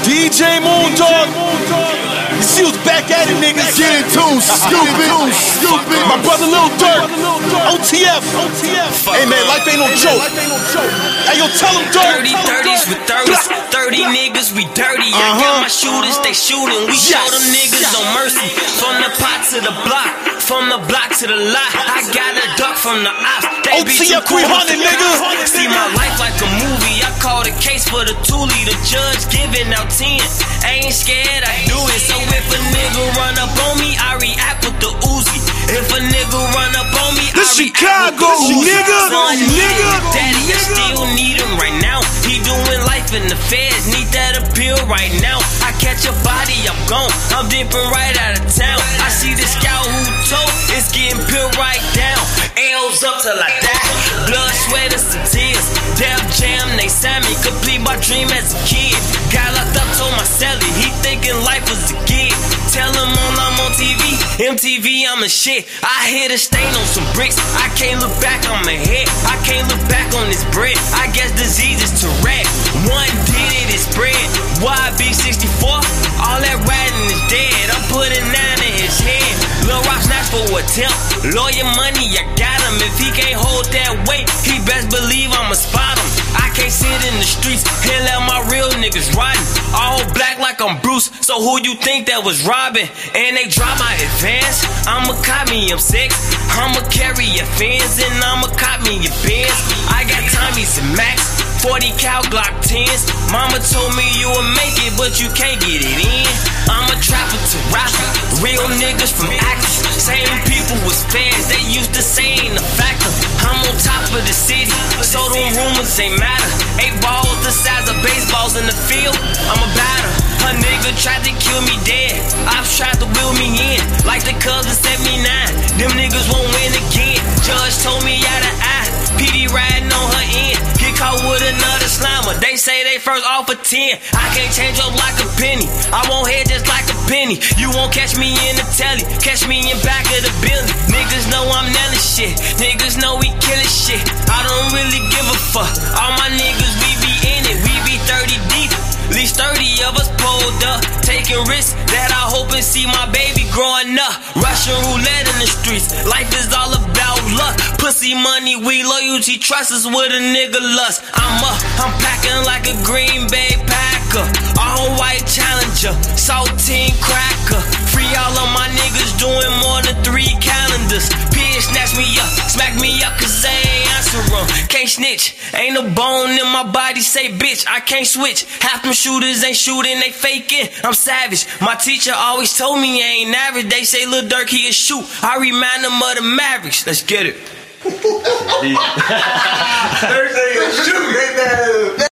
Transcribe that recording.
DJ Moondog. You see who's back at it, niggas. Get it too, stupid. My brother Lil Durk. OTF. Hey man, life ain't no joke. Hey yo, tell him Durk. 30s with 30s. 30 niggas, we dirty. I got my shooters, they shooting. We show them niggas no mercy. From the pot to the block. From the block to the lot. I got a duck from the ops. They be too OTF cool 300, nigga. See my life like a movie. I call the case for the Thule. The judge giving out 10. I ain't scared, I do it. So if a nigga run up on me, I react with the Uzi. If a nigga run up on me, This I react Chicago, with the Uzi. nigga. Son, Nigga. Daddy, I still need him right now. He doing life in the feds, need that appeal right now. I catch a body, I'm gone. I'm dipping right out of town. I see this scout who told, it's getting peeled right down. L's up till I die. Blood, sweat, and some tears. Def Jam, they signed me. Complete my dream as a kid. Got locked up, told my celly. He thinking life was a gig. Tell him I'm on TV. MTV, I'm a shit. I hit a stain on some bricks. I can't look back on my head. I can't look back on this bread. I guess disease is Tourette. One did it, it spread. YB64, all that riding is dead. I'm putting 9 in his head. Lil Rock snatch for attempt. Lawyer money, I got him. If he can't hold that weight, he best believe I'ma spot him. I can't sit in the streets and let my real niggas riding. All black like I'm Bruce, so who you think that was robbing? And they drop my advance. I'ma cop me M6. I'ma carry your fans and I'ma cop me your Benz. I got Tommy's and Max, 40 cal Glock 10s. Mama told me you would make it, but you can't get it in. I'm a trapper to rapper, real niggas from actors. Same people was fans, they used to say ain't a factor. I'm on top of the city, so them rumors ain't matter. 8 balls the size of baseballs in the field, I'm a batter. A nigga tried to kill me dead, Ops tried to wheel me in, like the Cubs in 79. Them niggas won't win again. Judge told me out of eye, PD riding on her end. Get caught with another slimer, they say they first off a 10. I can't change up like a penny, I won't head just like a penny. You won't catch me in the telly, catch me in back of the building. Niggas know I'm nailing shit, niggas know we killing shit. I don't really give a fuck, all my niggas we be in it. We be 30 deep, at least 30 of us pulled up, taking risks that I hope and see my baby growing up. Russian roulette in the streets, life is all about luck. Pussy, money, we loyalty, trust is what a nigga lust. I'm packing like a Green Bay Packer, all white Challenger, saltine cracker. Free all of my niggas doing more than 3 calendars. Bitch snatch me up, smack me up cause they ain't answer 'em. Can't snitch, ain't a bone in my body, say bitch, I can't switch. Half them shooters ain't shooting, they faking. I'm savage, my teacher always told me I ain't average. They say Lil Durk, he a shoot, I remind them of the Mavericks. Let's get it. Thursday, shoot, ain't that?